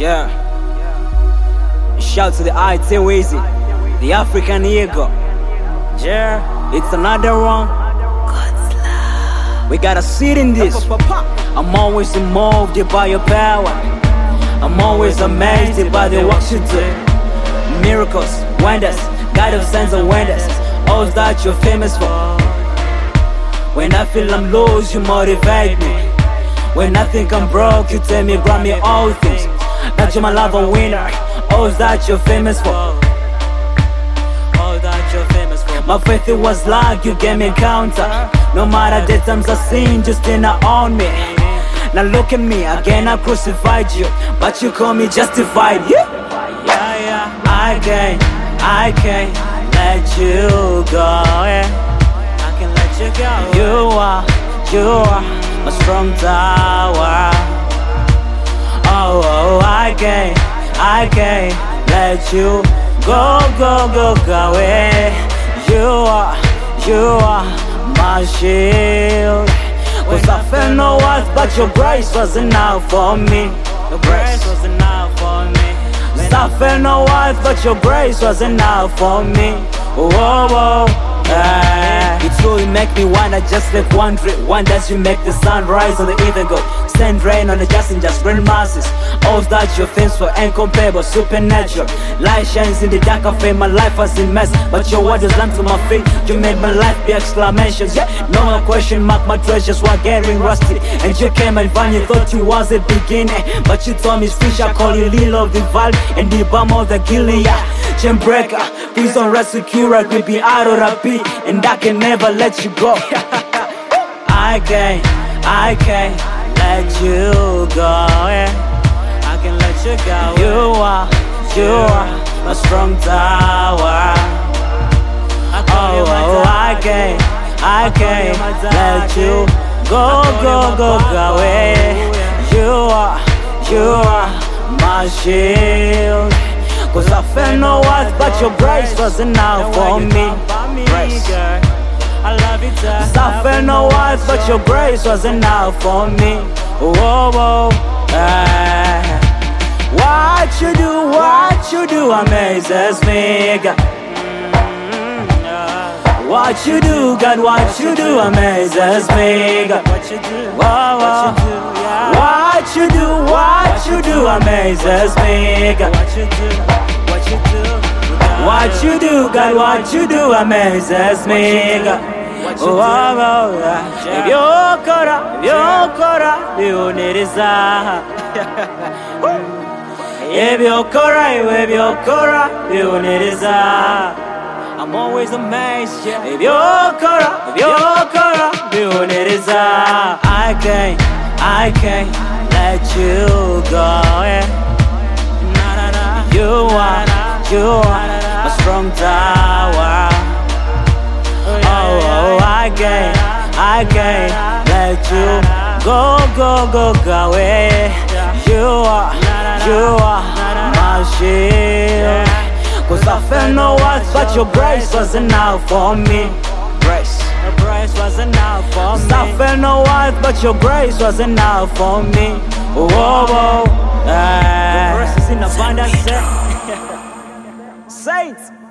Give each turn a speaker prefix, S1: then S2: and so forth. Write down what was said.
S1: Yeah. Shout to the IT Weezy, the African Eagle. Yeah, it's another one. We gotta sit in this. I'm always moved by your power. I'm always amazed by the work you do. Miracles, wonders, God of signs and wonders, all that you're famous for. When I feel I'm lost, you motivate me. When I think I'm broke, you tell me grant me all things. That you're my lover winner, all that you're famous for. All that you're famous for. My faith it was like you gave me counter. No matter the times I sin, you still not on me. Now look at me, again I crucified you, but you call me justified. Yeah, I can't let you go. Yeah. I can't let you go. You are my strong tower. Oh, I can't let you go. Away. You are my shield. Cause I felt no worth, but your grace was enough for me. Your grace was enough for me. I felt no worth, but your grace was enough for me. It's true, you make me wanna just like wondering. Wonders you make the sun rise on the even go. Send rain on the just and just rain masses. All that your face for incomparable, supernatural. Light shines in the dark of fame, my life was in mess, but your word is lamp to my feet. You made my life be exclamations. Yeah, no more question mark, my treasures were getting rusty. And you came and found you thought you was a beginning, but you told me fish, I call you Lilo of the Valley and the balm of the Gilead. Chain breaker, prison rescuer, we be out of the pit, and I can never let you go. I can't let you go. Yeah. I can let you go. You are my strong tower. Oh, I can't let you go away. You are my shield. Cause I felt no worth, but your grace was enough for me. I love it. I felt no worth, but your grace was enough for me. What you do amazes me, God. What you do, God, what you do amazes me, God. What you do amazes me, God. What you do, God, what you do amazes me, God. I'm always amazed, yeah. I can't let you go, yeah. You are my strong tower. Oh, I can't let you go away. You are my shield. Cause I felt no worth, but your grace was enough for me. Your grace was enough for me. I felt no worth, but your grace was enough for me. Your grace is in abundance. Saints.